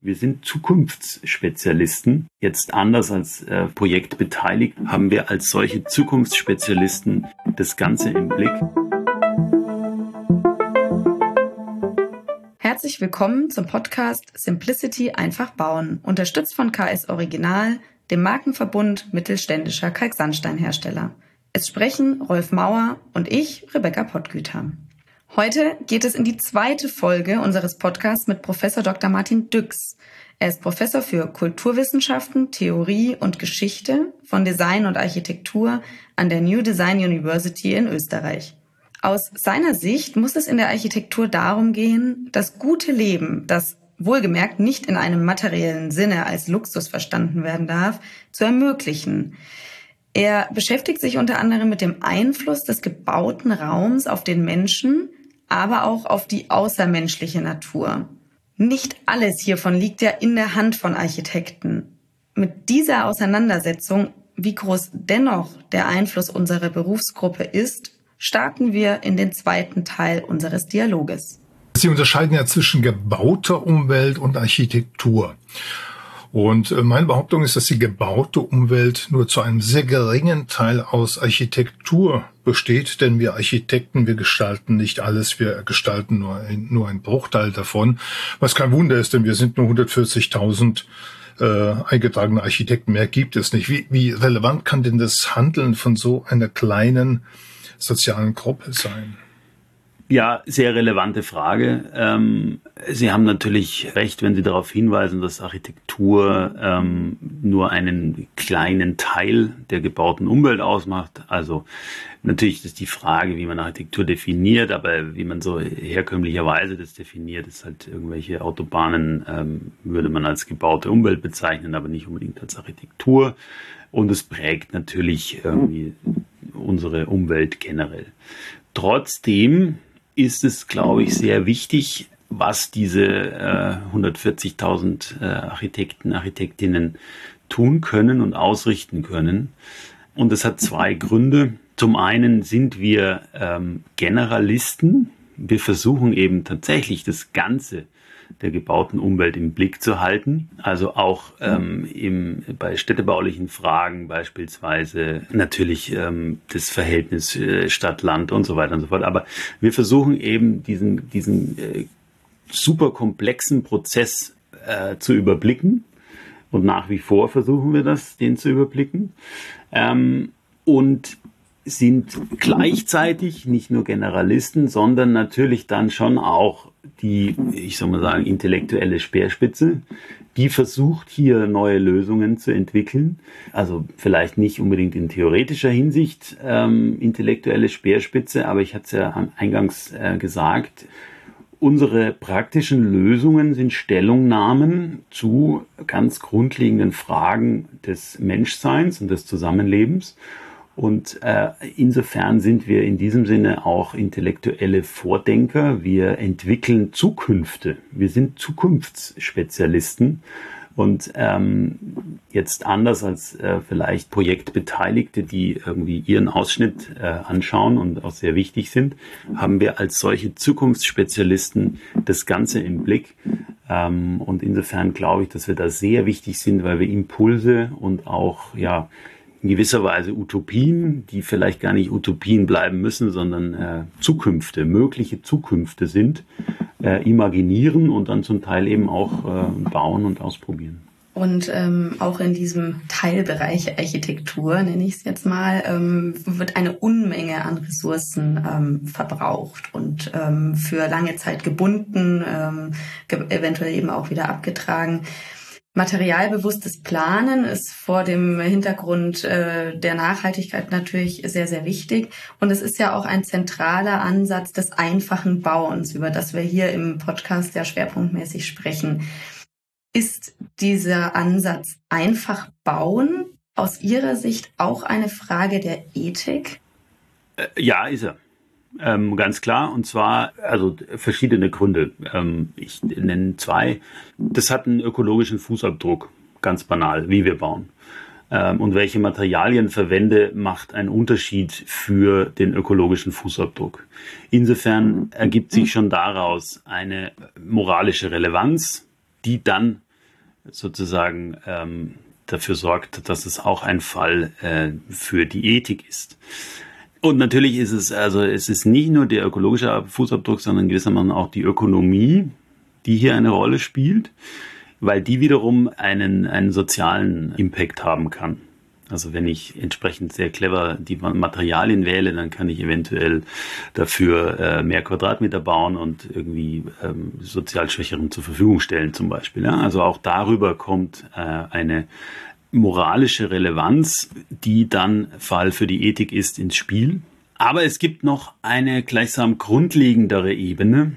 Wir sind Zukunftsspezialisten. Jetzt anders als projektbeteiligt haben wir als solche Zukunftsspezialisten das Ganze im Blick. Herzlich willkommen zum Podcast Simplicity einfach bauen, unterstützt von KS Original, dem Markenverbund mittelständischer Kalksandsteinhersteller. Es sprechen Rolf Mauer und ich, Rebecca Pottgüter. Heute geht es in die zweite Folge unseres Podcasts mit Professor Dr. Martin Düx. Er ist Professor für Kulturwissenschaften, Theorie und Geschichte von Design und Architektur an der New Design University in Österreich. Aus seiner Sicht muss es in der Architektur darum gehen, das gute Leben, das wohlgemerkt nicht in einem materiellen Sinne als Luxus verstanden werden darf, zu ermöglichen. Er beschäftigt sich unter anderem mit dem Einfluss des gebauten Raums auf den Menschen, aber auch auf die außermenschliche Natur. Nicht alles hiervon liegt ja in der Hand von Architekten. Mit dieser Auseinandersetzung, wie groß dennoch der Einfluss unserer Berufsgruppe ist, starten wir in den zweiten Teil unseres Dialoges. Sie unterscheiden ja zwischen gebauter Umwelt und Architektur. Und meine Behauptung ist, dass die gebaute Umwelt nur zu einem sehr geringen Teil aus Architektur besteht, denn wir Architekten, wir gestalten nicht alles, wir gestalten nur einen Bruchteil davon, was kein Wunder ist, denn wir sind nur 140.000 eingetragene Architekten, mehr gibt es nicht. Wie relevant kann denn das Handeln von so einer kleinen sozialen Gruppe sein? Ja, sehr relevante Frage. Sie haben natürlich recht, wenn Sie darauf hinweisen, dass Architektur nur einen kleinen Teil der gebauten Umwelt ausmacht. Also natürlich ist die Frage, wie man Architektur definiert, aber wie man so herkömmlicherweise das definiert, ist halt irgendwelche Autobahnen würde man als gebaute Umwelt bezeichnen, aber nicht unbedingt als Architektur. Und es prägt natürlich irgendwie unsere Umwelt generell. Trotzdem ist es, glaube ich, sehr wichtig, was diese 140.000 Architekten, Architektinnen tun können und ausrichten können. Und das hat zwei Gründe. Zum einen sind wir Generalisten. Wir versuchen eben tatsächlich das Ganze der gebauten Umwelt im Blick zu halten. Also auch bei städtebaulichen Fragen beispielsweise natürlich das Verhältnis Stadt-Land und so weiter und so fort. Aber wir versuchen eben diesen super komplexen Prozess zu überblicken. Und nach wie vor versuchen wir den zu überblicken. Und sind gleichzeitig nicht nur Generalisten, sondern natürlich dann schon auch die, ich soll mal sagen, intellektuelle Speerspitze, die versucht hier neue Lösungen zu entwickeln. Also vielleicht nicht unbedingt in theoretischer Hinsicht intellektuelle Speerspitze, aber ich hatte es ja eingangs gesagt, unsere praktischen Lösungen sind Stellungnahmen zu ganz grundlegenden Fragen des Menschseins und des Zusammenlebens. Und insofern sind wir in diesem Sinne auch intellektuelle Vordenker. Wir entwickeln Zukünfte. Wir sind Zukunftsspezialisten. Und jetzt anders als vielleicht Projektbeteiligte, die irgendwie ihren Ausschnitt anschauen und auch sehr wichtig sind, haben wir als solche Zukunftsspezialisten das Ganze im Blick. Und insofern glaube ich, dass wir da sehr wichtig sind, weil wir Impulse und auch in gewisser Weise Utopien, die vielleicht gar nicht Utopien bleiben müssen, sondern Zukünfte, mögliche Zukünfte sind, imaginieren und dann zum Teil eben auch bauen und ausprobieren. Und auch in diesem Teilbereich Architektur, nenne ich es jetzt mal, wird eine Unmenge an Ressourcen verbraucht und für lange Zeit gebunden, eventuell eben auch wieder abgetragen. Materialbewusstes Planen ist vor dem Hintergrund der Nachhaltigkeit natürlich sehr, sehr wichtig. Und es ist ja auch ein zentraler Ansatz des einfachen Bauens, über das wir hier im Podcast ja schwerpunktmäßig sprechen. Ist dieser Ansatz einfach bauen aus Ihrer Sicht auch eine Frage der Ethik? Ja, ist er. Ganz klar, und zwar also verschiedene Gründe. Ich nenne zwei. Das hat einen ökologischen Fußabdruck, ganz banal, wie wir bauen. Und welche Materialien verwende, macht einen Unterschied für den ökologischen Fußabdruck. Insofern ergibt sich schon daraus eine moralische Relevanz, die dann sozusagen dafür sorgt, dass es auch ein Fall für die Ethik ist. Und natürlich ist es ist nicht nur der ökologische Fußabdruck, sondern gewissermaßen auch die Ökonomie, die hier eine Rolle spielt, weil die wiederum einen sozialen Impact haben kann. Also wenn ich entsprechend sehr clever die Materialien wähle, dann kann ich eventuell dafür mehr Quadratmeter bauen und irgendwie sozial Schwächeren zur Verfügung stellen zum Beispiel. Ja? Also auch darüber kommt eine moralische Relevanz, die dann Fall für die Ethik ist, ins Spiel. Aber es gibt noch eine gleichsam grundlegendere Ebene.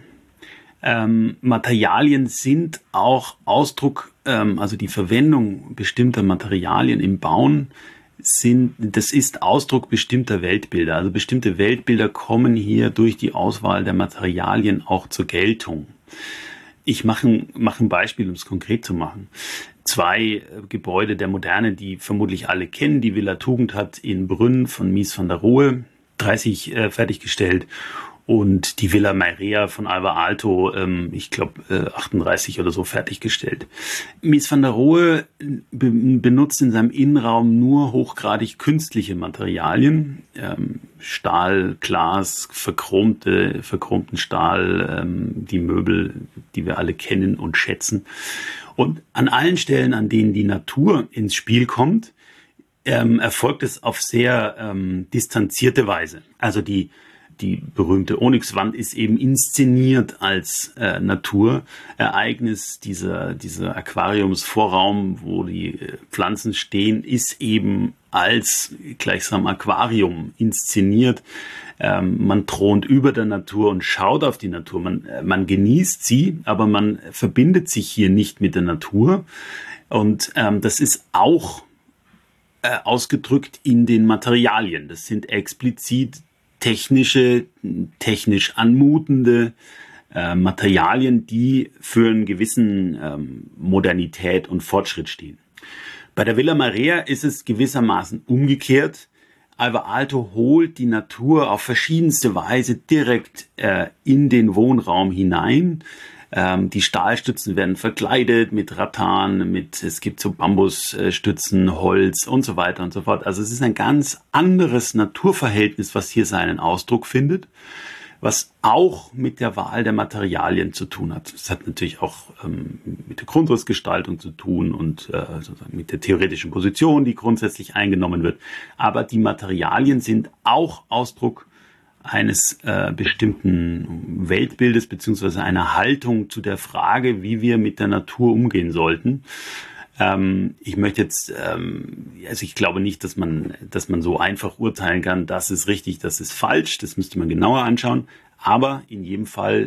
Materialien sind auch Ausdruck, also die Verwendung bestimmter Materialien im Bauen das ist Ausdruck bestimmter Weltbilder. Also bestimmte Weltbilder kommen hier durch die Auswahl der Materialien auch zur Geltung. Ich mache ein Beispiel, um es konkret zu machen. 2 Gebäude der Moderne, die vermutlich alle kennen. Die Villa Tugendhat in Brünn von Mies van der Rohe, 30 fertiggestellt. Und die Villa Mairea von Alvar Aalto, ich glaube 38 oder so fertiggestellt. Mies van der Rohe benutzt in seinem Innenraum nur hochgradig künstliche Materialien. Stahl, Glas, verchromten Stahl, die Möbel, die wir alle kennen und schätzen. Und an allen Stellen, an denen die Natur ins Spiel kommt, erfolgt es auf sehr distanzierte Weise. Also die berühmte Onyxwand ist eben inszeniert als Naturereignis. Dieser Aquariumsvorraum, wo die Pflanzen stehen, ist eben als gleichsam Aquarium inszeniert. Man thront über der Natur und schaut auf die Natur. Man genießt sie, aber man verbindet sich hier nicht mit der Natur. Und das ist auch ausgedrückt in den Materialien. Das sind explizit technisch anmutende Materialien, die für einen gewissen Modernität und Fortschritt stehen. Bei der Villa Mairea ist es gewissermaßen umgekehrt. Alvar Aalto holt die Natur auf verschiedenste Weise direkt in den Wohnraum hinein. Die Stahlstützen werden verkleidet mit Rattan, es gibt so Bambusstützen, Holz und so weiter und so fort. Also es ist ein ganz anderes Naturverhältnis, was hier seinen Ausdruck findet, was auch mit der Wahl der Materialien zu tun hat. Es hat natürlich auch mit der Grundrissgestaltung zu tun und sozusagen mit der theoretischen Position, die grundsätzlich eingenommen wird. Aber die Materialien sind auch Ausdruck eines bestimmten Weltbildes beziehungsweise einer Haltung zu der Frage, wie wir mit der Natur umgehen sollten. Ich möchte jetzt, also ich glaube nicht, dass man so einfach urteilen kann, das ist richtig, das ist falsch, das müsste man genauer anschauen. Aber in jedem Fall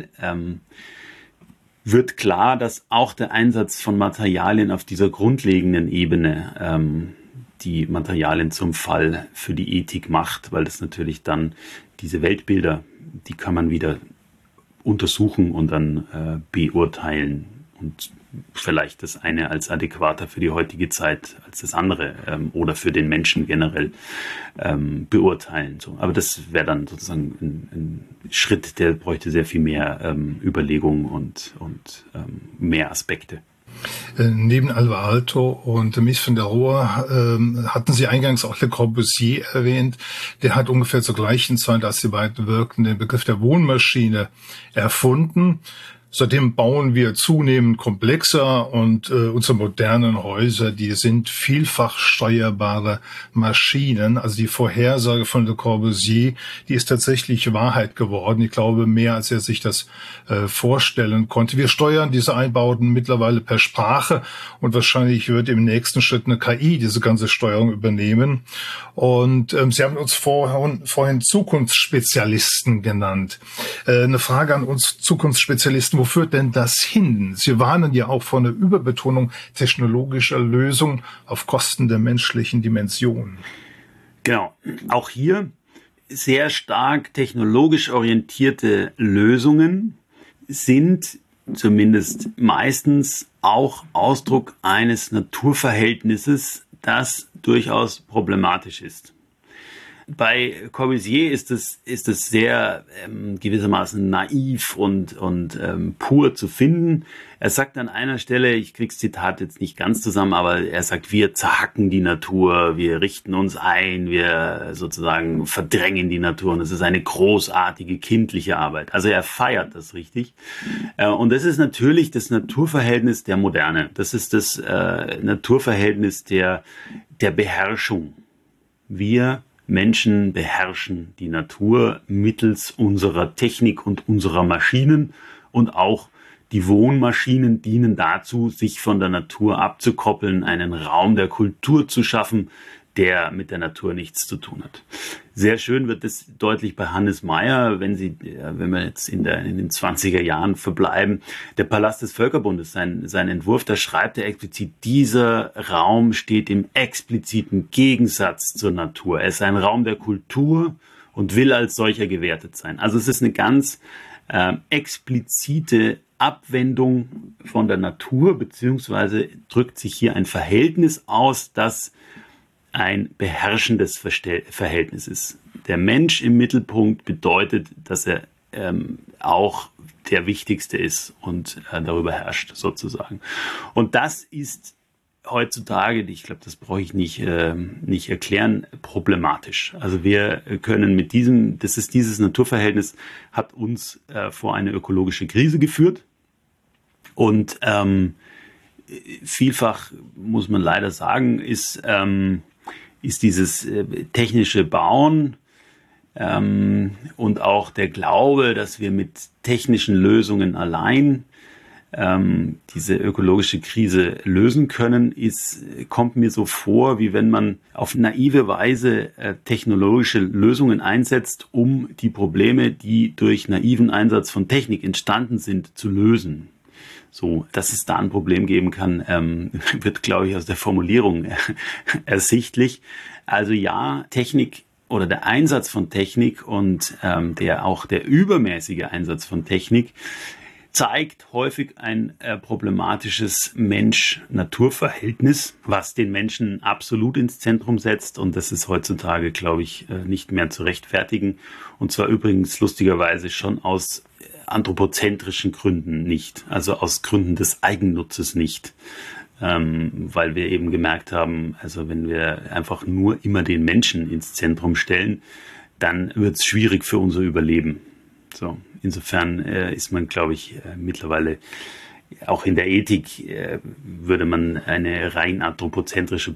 wird klar, dass auch der Einsatz von Materialien auf dieser grundlegenden Ebene die Materialien zum Fall für die Ethik macht, weil das natürlich dann diese Weltbilder, die kann man wieder untersuchen und dann beurteilen und vielleicht das eine als adäquater für die heutige Zeit als das andere oder für den Menschen generell beurteilen. So. Aber das wäre dann sozusagen ein Schritt, der bräuchte sehr viel mehr Überlegung und mehr Aspekte. Neben Alvar Aalto und Mies van der Rohe hatten Sie eingangs auch Le Corbusier erwähnt. Der hat ungefähr zur gleichen Zeit, als die beiden wirkten, den Begriff der Wohnmaschine erfunden. Seitdem bauen wir zunehmend komplexer und unsere modernen Häuser, die sind vielfach steuerbare Maschinen. Also die Vorhersage von Le Corbusier, die ist tatsächlich Wahrheit geworden. Ich glaube, mehr als er sich das vorstellen konnte. Wir steuern diese Einbauten mittlerweile per Sprache und wahrscheinlich wird im nächsten Schritt eine KI diese ganze Steuerung übernehmen. Und Sie haben uns vorhin Zukunftsspezialisten genannt. Eine Frage an uns Zukunftsspezialisten: Wo führt denn das hin? Sie warnen ja auch vor einer Überbetonung technologischer Lösungen auf Kosten der menschlichen Dimension. Genau. Auch hier sehr stark technologisch orientierte Lösungen sind zumindest meistens auch Ausdruck eines Naturverhältnisses, das durchaus problematisch ist. Bei Corbusier ist es sehr gewissermaßen naiv und pur zu finden. Er sagt an einer Stelle, ich krieg's Zitat jetzt nicht ganz zusammen, aber er sagt, wir zerhacken die Natur, wir richten uns ein, wir sozusagen verdrängen die Natur und es ist eine großartige kindliche Arbeit. Also er feiert das richtig. Und das ist natürlich das Naturverhältnis der Moderne. Das ist das Naturverhältnis der Beherrschung. Wir Menschen beherrschen die Natur mittels unserer Technik und unserer Maschinen und auch die Wohnmaschinen dienen dazu, sich von der Natur abzukoppeln, einen Raum der Kultur zu schaffen, der mit der Natur nichts zu tun hat. Sehr schön wird es deutlich bei Hannes Meyer, wenn wir jetzt in den 20er Jahren verbleiben. Der Palast des Völkerbundes, sein Entwurf, da schreibt er explizit, dieser Raum steht im expliziten Gegensatz zur Natur. Er ist ein Raum der Kultur und will als solcher gewertet sein. Also es ist eine ganz explizite Abwendung von der Natur, beziehungsweise drückt sich hier ein Verhältnis aus, das ein beherrschendes Verhältnis ist. Der Mensch im Mittelpunkt bedeutet, dass er auch der Wichtigste ist und darüber herrscht sozusagen. Und das ist heutzutage, ich glaube, das brauche ich nicht erklären, problematisch. Also wir können dieses Naturverhältnis hat uns vor eine ökologische Krise geführt. Und vielfach, muss man leider sagen, ist dieses technische Bauen und auch der Glaube, dass wir mit technischen Lösungen allein diese ökologische Krise lösen können, kommt mir so vor, wie wenn man auf naive Weise technologische Lösungen einsetzt, um die Probleme, die durch naiven Einsatz von Technik entstanden sind, zu lösen. So, dass es da ein Problem geben kann, wird, glaube ich, aus der Formulierung ersichtlich. Also ja, Technik oder der Einsatz von Technik und der übermäßige Einsatz von Technik zeigt häufig ein problematisches Mensch-Natur-Verhältnis, was den Menschen absolut ins Zentrum setzt. Und das ist heutzutage, glaube ich, nicht mehr zu rechtfertigen. Und zwar übrigens lustigerweise schon aus anthropozentrischen Gründen nicht, also aus Gründen des Eigennutzes nicht, weil wir eben gemerkt haben, also wenn wir einfach nur immer den Menschen ins Zentrum stellen, dann wird es schwierig für unser Überleben. So, insofern ist man, glaube ich, mittlerweile auch in der Ethik würde man eine rein anthropozentrische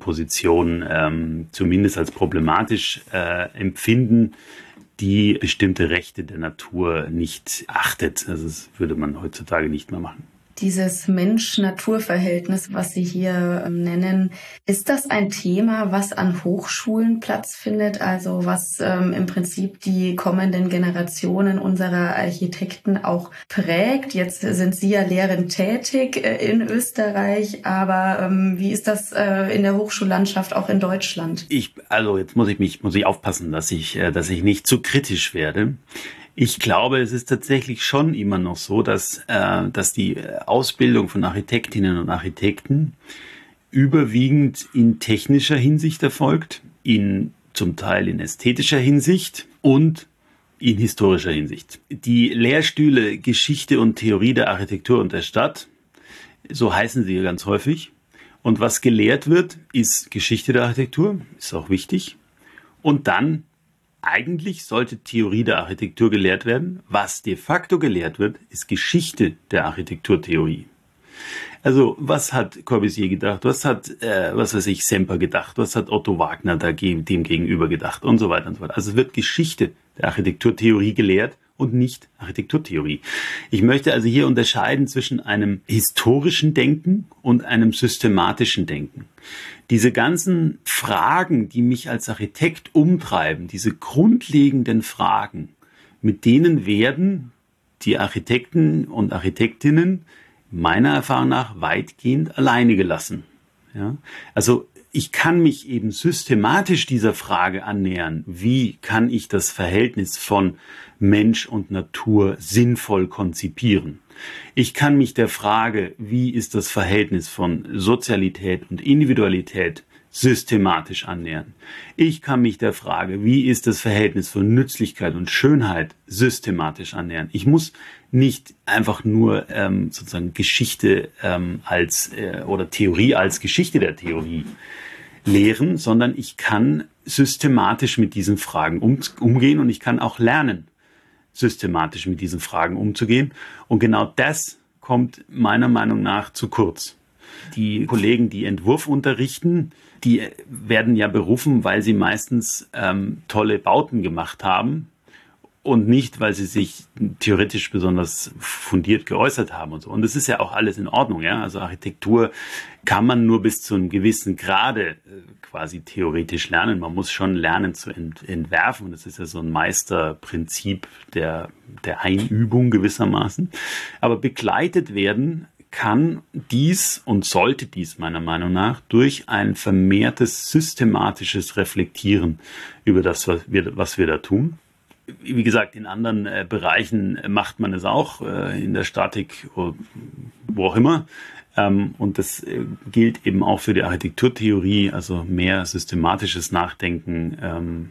Position zumindest als problematisch empfinden, die bestimmte Rechte der Natur nicht achtet. Also das würde man heutzutage nicht mehr machen. Dieses Mensch-Natur-Verhältnis, was Sie hier nennen, ist das ein Thema, was an Hochschulen Platz findet? Also was im Prinzip die kommenden Generationen unserer Architekten auch prägt? Jetzt sind Sie ja lehrend tätig in Österreich, aber wie ist das in der Hochschullandschaft auch in Deutschland? Jetzt muss ich aufpassen, dass ich nicht zu kritisch werde. Ich glaube, es ist tatsächlich schon immer noch so, dass die Ausbildung von Architektinnen und Architekten überwiegend in technischer Hinsicht erfolgt, zum Teil in ästhetischer Hinsicht und in historischer Hinsicht. Die Lehrstühle Geschichte und Theorie der Architektur und der Stadt, so heißen sie ganz häufig. Und was gelehrt wird, ist Geschichte der Architektur, ist auch wichtig. Und dann eigentlich sollte Theorie der Architektur gelehrt werden. Was de facto gelehrt wird, ist Geschichte der Architekturtheorie. Also was hat Corbusier gedacht? Was hat, Semper gedacht? Was hat Otto Wagner dem gegenüber gedacht? Und so weiter und so fort. Also es wird Geschichte der Architekturtheorie gelehrt und nicht Architekturtheorie. Ich möchte also hier unterscheiden zwischen einem historischen Denken und einem systematischen Denken. Diese ganzen Fragen, die mich als Architekt umtreiben, diese grundlegenden Fragen, mit denen werden die Architekten und Architektinnen meiner Erfahrung nach weitgehend alleine gelassen. Ja? Also ich kann mich eben systematisch dieser Frage annähern, wie kann ich das Verhältnis von Mensch und Natur sinnvoll konzipieren. Ich kann mich der Frage, wie ist das Verhältnis von Sozialität und Individualität systematisch annähern. Ich kann mich der Frage, wie ist das Verhältnis von Nützlichkeit und Schönheit, systematisch annähern. Ich muss nicht einfach nur sozusagen Geschichte oder Theorie als Geschichte der Theorie lehren, sondern ich kann systematisch mit diesen Fragen umgehen und ich kann auch lernen, systematisch mit diesen Fragen umzugehen. Und genau das kommt meiner Meinung nach zu kurz. Die Kollegen, die Entwurf unterrichten, die werden ja berufen, weil sie meistens tolle Bauten gemacht haben und nicht, weil sie sich theoretisch besonders fundiert geäußert haben und so. Und das ist ja auch alles in Ordnung, ja. Also Architektur kann man nur bis zu einem gewissen Grade quasi theoretisch lernen. Man muss schon lernen zu entwerfen. Das ist ja so ein Meisterprinzip der Einübung gewissermaßen. Aber begleitet werden kann dies und sollte dies meiner Meinung nach durch ein vermehrtes systematisches Reflektieren über das, was wir da tun. Wie gesagt, in anderen Bereichen macht man es auch, in der Statik, wo auch immer. Und das gilt eben auch für die Architekturtheorie, also mehr systematisches Nachdenken,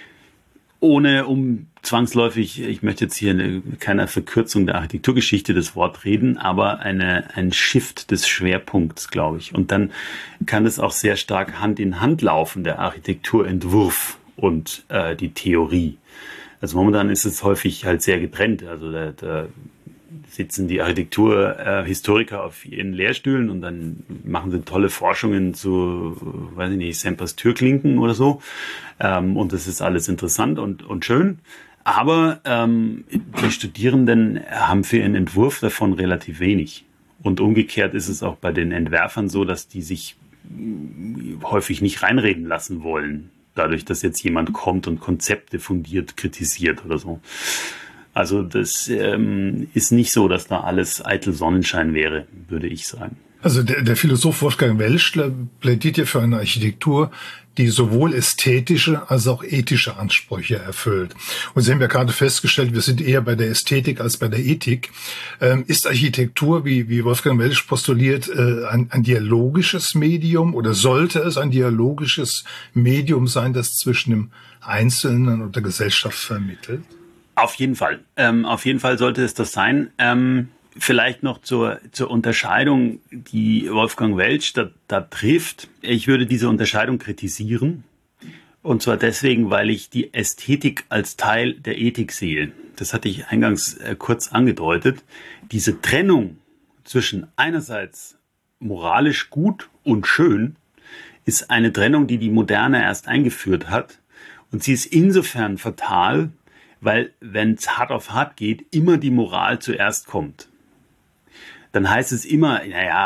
ohne zwangsläufig, ich möchte jetzt hier keiner Verkürzung der Architekturgeschichte das Wort reden, aber ein Shift des Schwerpunkts, glaube ich. Und dann kann es auch sehr stark Hand in Hand laufen, der Architekturentwurf und die Theorie. Also momentan ist es häufig halt sehr getrennt. Also da sitzen die Architekturhistoriker auf ihren Lehrstühlen und dann machen sie tolle Forschungen zu, weiß ich nicht, Sempers Türklinken oder so. Und das ist alles interessant und schön. Aber die Studierenden haben für ihren Entwurf davon relativ wenig. Und umgekehrt ist es auch bei den Entwerfern so, dass die sich häufig nicht reinreden lassen wollen, dadurch, dass jetzt jemand kommt und Konzepte fundiert kritisiert oder so. Also das ist nicht so, dass da alles eitel Sonnenschein wäre, würde ich sagen. Also der Philosoph Wolfgang Welsch plädiert ja für eine Architektur, die sowohl ästhetische als auch ethische Ansprüche erfüllt. Und Sie haben ja gerade festgestellt, wir sind eher bei der Ästhetik als bei der Ethik. Ist Architektur, wie Wolfgang Welsch postuliert, ein dialogisches Medium oder sollte es ein dialogisches Medium sein, das zwischen dem Einzelnen und der Gesellschaft vermittelt? Auf jeden Fall. Auf jeden Fall sollte es das sein. Vielleicht noch zur Unterscheidung, die Wolfgang Welsch da trifft. Ich würde diese Unterscheidung kritisieren. Und zwar deswegen, weil ich die Ästhetik als Teil der Ethik sehe. Das hatte ich eingangs kurz angedeutet. Diese Trennung zwischen einerseits moralisch gut und schön ist eine Trennung, die Moderne erst eingeführt hat. Und sie ist insofern fatal, weil, wenn es hart auf hart geht, immer die Moral zuerst kommt. Dann heißt es immer,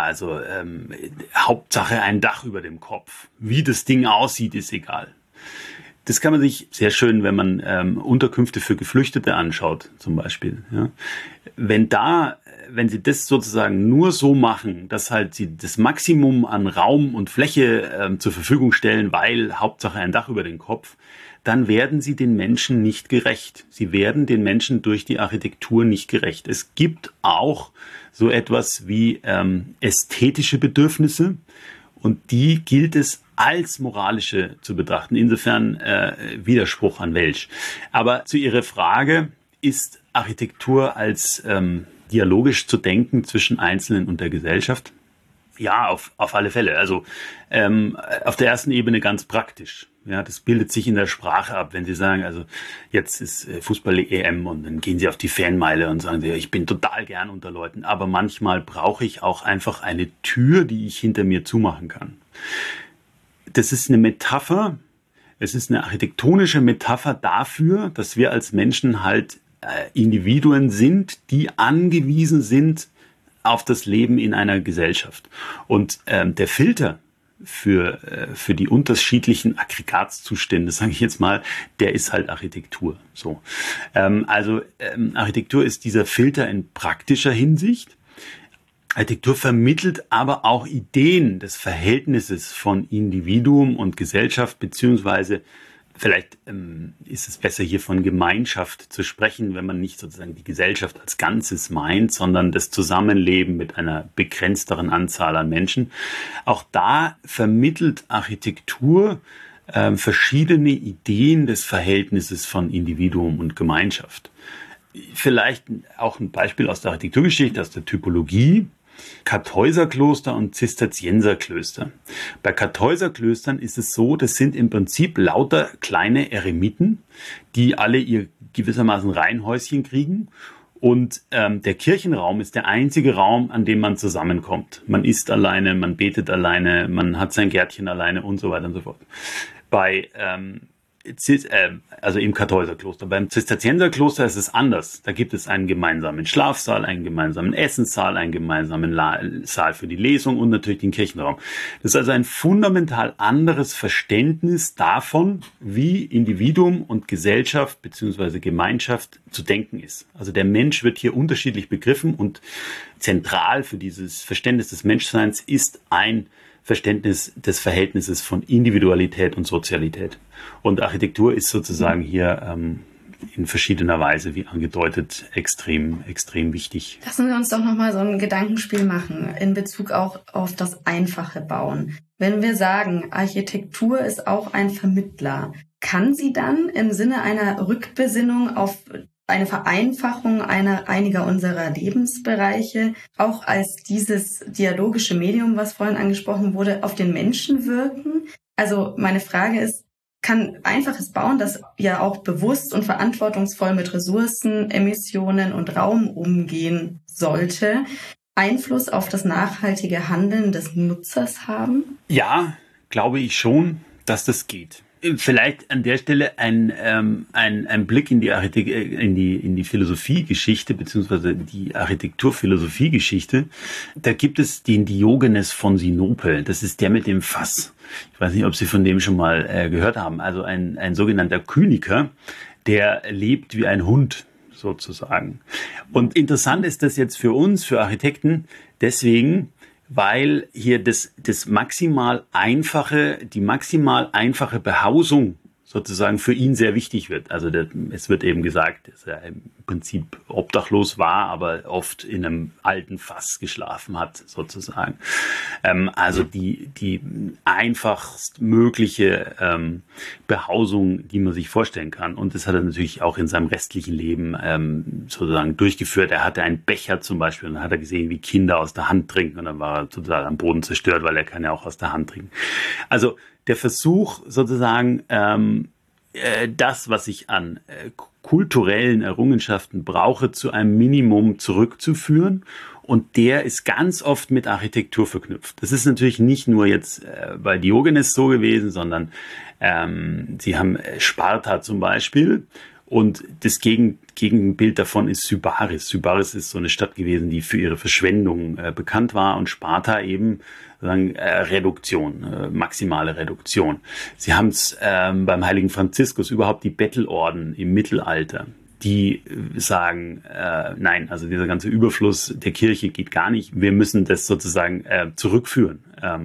Hauptsache ein Dach über dem Kopf. Wie das Ding aussieht, ist egal. Das kann man sich sehr schön, wenn man Unterkünfte für Geflüchtete anschaut, zum Beispiel. Ja. Wenn sie das sozusagen nur so machen, dass halt sie das Maximum an Raum und Fläche zur Verfügung stellen, weil Hauptsache ein Dach über den Kopf, dann werden sie den Menschen nicht gerecht. Sie werden den Menschen durch die Architektur nicht gerecht. Es gibt auch so etwas wie ästhetische Bedürfnisse und die gilt es als moralische zu betrachten. Insofern Widerspruch an Welsch. Aber zu Ihrer Frage, ist Architektur als dialogisch zu denken zwischen Einzelnen und der Gesellschaft? Ja, auf alle Fälle. Also auf der ersten Ebene ganz praktisch. Ja, das bildet sich in der Sprache ab, wenn Sie sagen, also jetzt ist Fußball-EM und dann gehen Sie auf die Fanmeile und sagen Sie, ich bin total gern unter Leuten, aber manchmal brauche ich auch einfach eine Tür, die ich hinter mir zumachen kann. Das ist eine Metapher, es ist eine architektonische Metapher dafür, dass wir als Menschen halt Individuen sind, die angewiesen sind auf das Leben in einer Gesellschaft. Und der Filter für die unterschiedlichen Aggregatzustände, sage ich jetzt mal, der ist halt Architektur. So, Architektur ist dieser Filter in praktischer Hinsicht. Architektur vermittelt aber auch Ideen des Verhältnisses von Individuum und Gesellschaft, beziehungsweise Vielleicht ist es besser, hier von Gemeinschaft zu sprechen, wenn man nicht sozusagen die Gesellschaft als Ganzes meint, sondern das Zusammenleben mit einer begrenzteren Anzahl an Menschen. Auch da vermittelt Architektur verschiedene Ideen des Verhältnisses von Individuum und Gemeinschaft. Vielleicht auch ein Beispiel aus der Architekturgeschichte, aus der Typologie. Kartäuserkloster und Zisterzienserklöster. Bei Kartäuserklöstern ist es so, das sind im Prinzip lauter kleine Eremiten, die alle ihr gewissermaßen Reihenhäuschen kriegen. Und der Kirchenraum ist der einzige Raum, an dem man zusammenkommt. Man isst alleine, man betet alleine, man hat sein Gärtchen alleine und so weiter und so fort. Also im Kartäuserkloster. Beim Zisterzienserkloster ist es anders. Da gibt es einen gemeinsamen Schlafsaal, einen gemeinsamen Essenssaal, einen gemeinsamen Saal für die Lesung und natürlich den Kirchenraum. Das ist also ein fundamental anderes Verständnis davon, wie Individuum und Gesellschaft bzw. Gemeinschaft zu denken ist. Also der Mensch wird hier unterschiedlich begriffen und zentral für dieses Verständnis des Menschseins ist ein Verständnis des Verhältnisses von Individualität und Sozialität. Und Architektur ist sozusagen hier in verschiedener Weise, wie angedeutet, extrem wichtig. Lassen wir uns doch nochmal so ein Gedankenspiel machen in Bezug auch auf das einfache Bauen. Wenn wir sagen, Architektur ist auch ein Vermittler, kann sie dann im Sinne einer Rückbesinnung auf eine Vereinfachung einiger unserer Lebensbereiche auch als dieses dialogische Medium, was vorhin angesprochen wurde, auf den Menschen wirken? Also meine Frage ist, kann einfaches Bauen, das ja auch bewusst und verantwortungsvoll mit Ressourcen, Emissionen und Raum umgehen sollte, Einfluss auf das nachhaltige Handeln des Nutzers haben? Ja, glaube ich schon, dass das geht. Vielleicht an der Stelle ein Blick in die Philosophiegeschichte beziehungsweise die Architekturphilosophiegeschichte. Da gibt es den Diogenes von Sinope. Das ist der mit dem Fass. Ich weiß nicht, ob Sie von dem schon mal gehört haben. Also ein sogenannter Kyniker, der lebt wie ein Hund sozusagen. Und interessant ist das jetzt für uns, für Architekten, deswegen, weil hier die maximal einfache Behausung sozusagen für ihn sehr wichtig wird. Also es wird eben gesagt, dass er im Prinzip obdachlos war, aber oft in einem alten Fass geschlafen hat, sozusagen. Also die einfachst mögliche Behausung, die man sich vorstellen kann. Und das hat er natürlich auch in seinem restlichen Leben sozusagen durchgeführt. Er hatte einen Becher zum Beispiel und dann hat er gesehen, wie Kinder aus der Hand trinken und dann war er total am Boden zerstört, weil er kann ja auch aus der Hand trinken. Also der Versuch sozusagen, das, was ich an kulturellen Errungenschaften brauche, zu einem Minimum zurückzuführen. Und der ist ganz oft mit Architektur verknüpft. Das ist natürlich nicht nur jetzt bei Diogenes so gewesen, sondern Sie haben Sparta zum Beispiel. Und das Gegenbild davon ist Sybaris. Sybaris ist so eine Stadt gewesen, die für ihre Verschwendung bekannt war und Sparta eben Reduktion, maximale Reduktion. Sie haben es beim heiligen Franziskus, überhaupt die Bettelorden im Mittelalter, die sagen, nein, also dieser ganze Überfluss der Kirche geht gar nicht. Wir müssen das sozusagen zurückführen.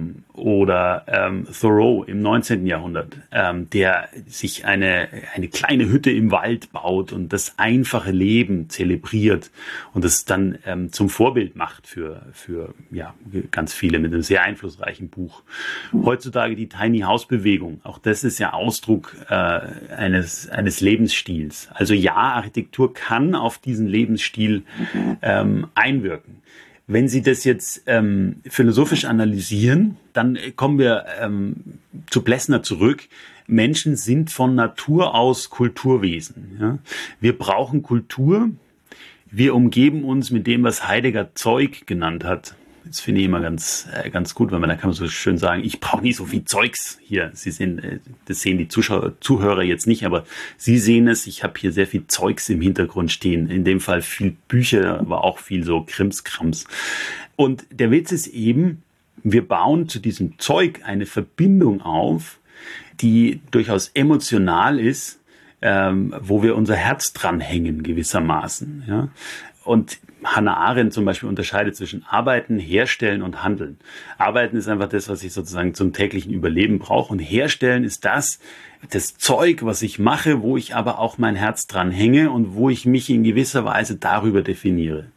Oder Thoreau im 19. Jahrhundert, der sich eine kleine Hütte im Wald baut und das einfache Leben zelebriert und das dann zum Vorbild macht für ganz viele mit einem sehr einflussreichen Buch. Heutzutage die Tiny House Bewegung, auch das ist ja Ausdruck eines Lebensstils. Also ja, Architektur kann auf diesen Lebensstil einwirken. Wenn Sie das jetzt philosophisch analysieren, dann kommen wir zu Plessner zurück. Menschen sind von Natur aus Kulturwesen. Ja? Wir brauchen Kultur. Wir umgeben uns mit dem, was Heidegger Zeug genannt hat. Das finde ich immer ganz gut, weil da kann man so schön sagen, ich brauche nicht so viel Zeugs hier. Das sehen die Zuhörer jetzt nicht, aber Sie sehen es, ich habe hier sehr viel Zeugs im Hintergrund stehen. In dem Fall viel Bücher, aber auch viel so Krimskrams. Und der Witz ist eben, wir bauen zu diesem Zeug eine Verbindung auf, die durchaus emotional ist, wo wir unser Herz dranhängen gewissermaßen. Ja? Und Hannah Arendt zum Beispiel unterscheidet zwischen Arbeiten, Herstellen und Handeln. Arbeiten ist einfach das, was ich sozusagen zum täglichen Überleben brauche. Und Herstellen ist das Zeug, was ich mache, wo ich aber auch mein Herz dran hänge und wo ich mich in gewisser Weise darüber definiere.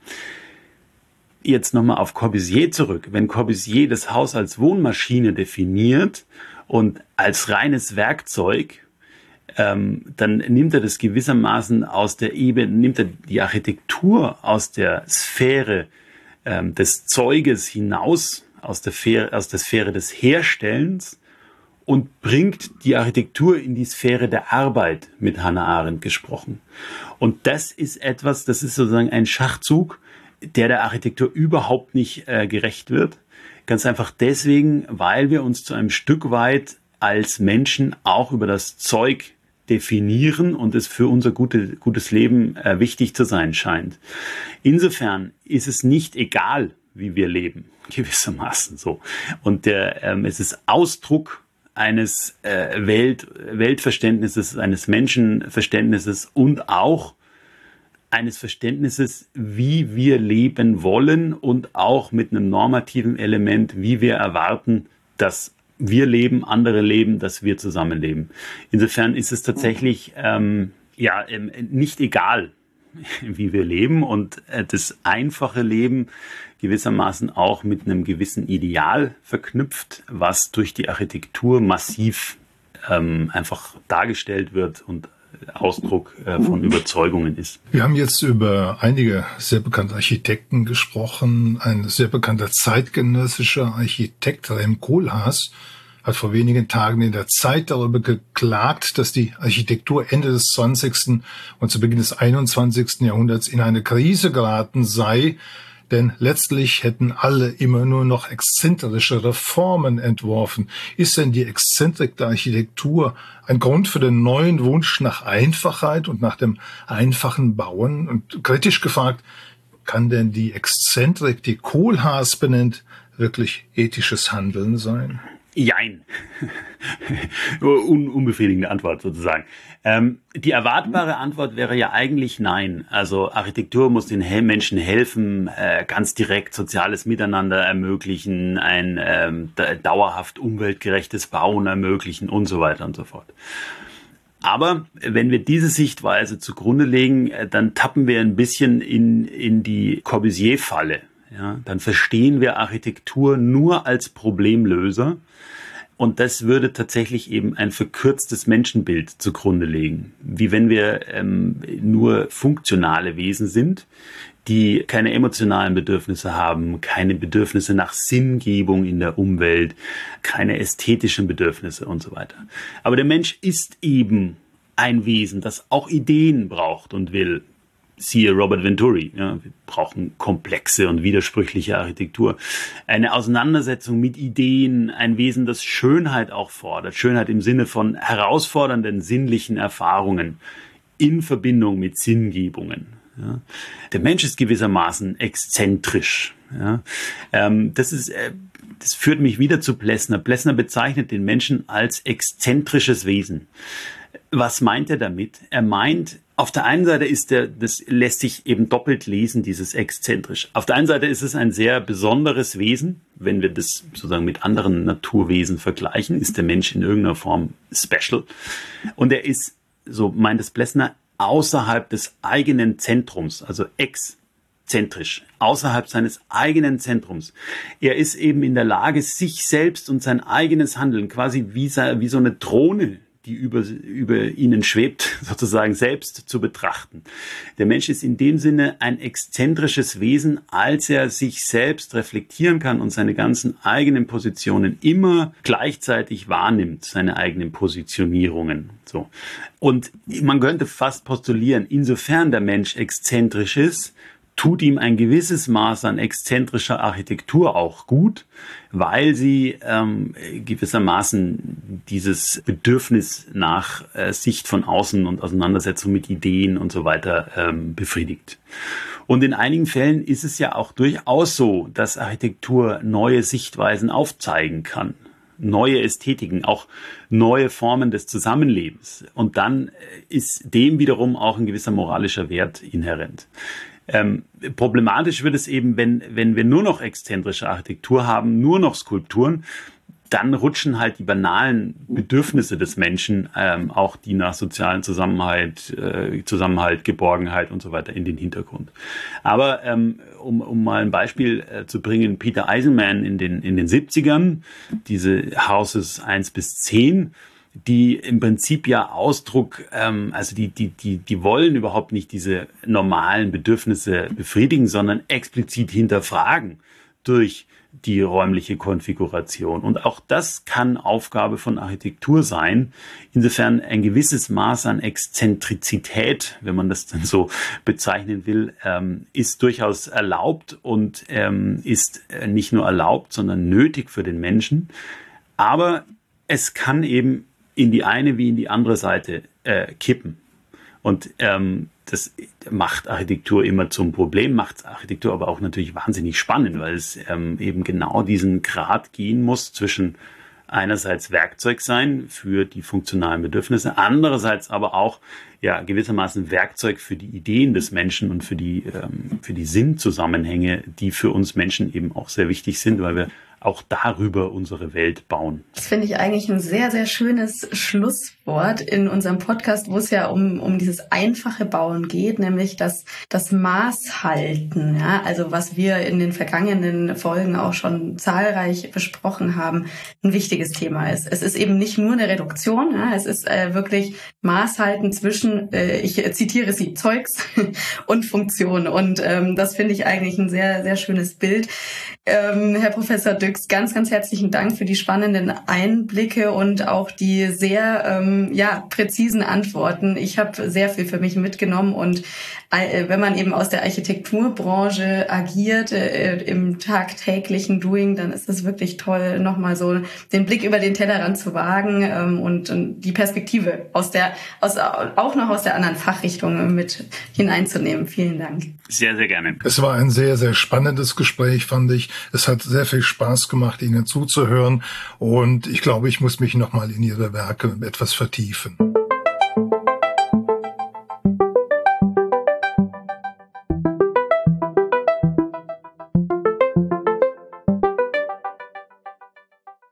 Jetzt nochmal auf Corbusier zurück. Wenn Corbusier das Haus als Wohnmaschine definiert und als reines Werkzeug, dann nimmt er das gewissermaßen aus der Ebene, nimmt er die Architektur aus der Sphäre des Zeuges hinaus, aus der Sphäre des Herstellens und bringt die Architektur in die Sphäre der Arbeit, mit Hannah Arendt gesprochen. Und das ist etwas, das ist sozusagen ein Schachzug, der Architektur überhaupt nicht gerecht wird. Ganz einfach deswegen, weil wir uns zu einem Stück weit als Menschen auch über das Zeug definieren und es für unser gutes Leben wichtig zu sein scheint. Insofern ist es nicht egal, wie wir leben, gewissermaßen so. Und es ist Ausdruck eines Weltverständnisses, eines Menschenverständnisses und auch eines Verständnisses, wie wir leben wollen und auch mit einem normativen Element, wie wir erwarten, dass wir leben, andere leben, dass wir zusammenleben. Insofern ist es tatsächlich nicht egal, wie wir leben und das einfache Leben gewissermaßen auch mit einem gewissen Ideal verknüpft, was durch die Architektur massiv einfach dargestellt wird und Ausdruck von Überzeugungen ist. Wir haben jetzt über einige sehr bekannte Architekten gesprochen. Ein sehr bekannter zeitgenössischer Architekt, Rem Koolhaas, hat vor wenigen Tagen in der Zeit darüber geklagt, dass die Architektur Ende des 20. und zu Beginn des 21. Jahrhunderts in eine Krise geraten sei, denn letztlich hätten alle immer nur noch exzentrischere Formen entworfen. Ist denn die Exzentrik der Architektur ein Grund für den neuen Wunsch nach Einfachheit und nach dem einfachen Bauen? Und kritisch gefragt, kann denn die Exzentrik, die Koolhaas benennt, wirklich ethisches Handeln sein? Jein. Unbefriedigende Antwort sozusagen. Die erwartbare Antwort wäre ja eigentlich nein. Also Architektur muss den Menschen helfen, ganz direkt soziales Miteinander ermöglichen, ein dauerhaft umweltgerechtes Bauen ermöglichen und so weiter und so fort. Aber wenn wir diese Sichtweise zugrunde legen, dann tappen wir ein bisschen in die Corbusier-Falle. Ja, dann verstehen wir Architektur nur als Problemlöser. Und das würde tatsächlich eben ein verkürztes Menschenbild zugrunde legen. Wie wenn wir nur funktionale Wesen sind, die keine emotionalen Bedürfnisse haben, keine Bedürfnisse nach Sinngebung in der Umwelt, keine ästhetischen Bedürfnisse und so weiter. Aber der Mensch ist eben ein Wesen, das auch Ideen braucht und will. Siehe Robert Venturi. Ja, wir brauchen komplexe und widersprüchliche Architektur. Eine Auseinandersetzung mit Ideen, ein Wesen, das Schönheit auch fordert. Schönheit im Sinne von herausfordernden sinnlichen Erfahrungen in Verbindung mit Sinngebungen. Ja. Der Mensch ist gewissermaßen exzentrisch. Ja. Das führt mich wieder zu Plessner. Plessner bezeichnet den Menschen als exzentrisches Wesen. Was meint er damit? Er meint, auf der einen Seite das lässt sich eben doppelt lesen, dieses exzentrisch. Auf der einen Seite ist es ein sehr besonderes Wesen. Wenn wir das sozusagen mit anderen Naturwesen vergleichen, ist der Mensch in irgendeiner Form special. Und er ist, so meint es Plessner, außerhalb des eigenen Zentrums, also exzentrisch, außerhalb seines eigenen Zentrums. Er ist eben in der Lage, sich selbst und sein eigenes Handeln quasi wie so eine Drohne, die über ihnen schwebt, sozusagen selbst zu betrachten. Der Mensch ist in dem Sinne ein exzentrisches Wesen, als er sich selbst reflektieren kann und seine ganzen eigenen Positionen immer gleichzeitig wahrnimmt, seine eigenen Positionierungen. So. Und man könnte fast postulieren, insofern der Mensch exzentrisch ist, tut ihm ein gewisses Maß an exzentrischer Architektur auch gut, weil sie gewissermaßen dieses Bedürfnis nach Sicht von außen und Auseinandersetzung mit Ideen und so weiter befriedigt. Und in einigen Fällen ist es ja auch durchaus so, dass Architektur neue Sichtweisen aufzeigen kann, neue Ästhetiken, auch neue Formen des Zusammenlebens. Und dann ist dem wiederum auch ein gewisser moralischer Wert inhärent. Problematisch wird es eben, wenn wir nur noch exzentrische Architektur haben, nur noch Skulpturen, dann rutschen halt die banalen Bedürfnisse des Menschen, auch die nach sozialen Zusammenhalt, Geborgenheit und so weiter in den Hintergrund. Aber um mal ein Beispiel zu bringen, Peter Eisenman in den 70ern, diese Houses 1 bis 10, die im Prinzip ja Ausdruck, also die wollen überhaupt nicht diese normalen Bedürfnisse befriedigen, sondern explizit hinterfragen durch die räumliche Konfiguration. Und auch das kann Aufgabe von Architektur sein. Insofern ein gewisses Maß an Exzentrizität, wenn man das dann so bezeichnen will, ist durchaus erlaubt und ist nicht nur erlaubt, sondern nötig für den Menschen. Aber es kann eben in die eine wie in die andere Seite kippen. Und das macht Architektur immer zum Problem, macht Architektur aber auch natürlich wahnsinnig spannend, weil es eben genau diesen Grad gehen muss zwischen einerseits Werkzeug sein für die funktionalen Bedürfnisse, andererseits aber auch ja gewissermaßen Werkzeug für die Ideen des Menschen und für die Sinnzusammenhänge, die für uns Menschen eben auch sehr wichtig sind, weil wir auch darüber unsere Welt bauen. Das finde ich eigentlich ein sehr, sehr schönes Schlusswort in unserem Podcast, wo es ja um dieses einfache Bauen geht, nämlich das Maß halten. Ja? Also was wir in den vergangenen Folgen auch schon zahlreich besprochen haben, ein wichtiges Thema ist. Es ist eben nicht nur eine Reduktion, ja? Es ist wirklich Maß halten zwischen, ich zitiere sie, Zeugs und Funktion. Und das finde ich eigentlich ein sehr, sehr schönes Bild. Herr Professor Düx, ganz, ganz herzlichen Dank für die spannenden Einblicke und auch die sehr präzisen Antworten. Ich habe sehr viel für mich mitgenommen und wenn man eben aus der Architekturbranche agiert, im tagtäglichen Doing, dann ist es wirklich toll, nochmal so den Blick über den Tellerrand zu wagen und die Perspektive auch noch aus der anderen Fachrichtung mit hineinzunehmen. Vielen Dank. Sehr, sehr gerne. Es war ein sehr, sehr spannendes Gespräch, fand ich. Es hat sehr viel Spaß gemacht, Ihnen zuzuhören. Und ich glaube, ich muss mich nochmal in Ihre Werke etwas vertiefen.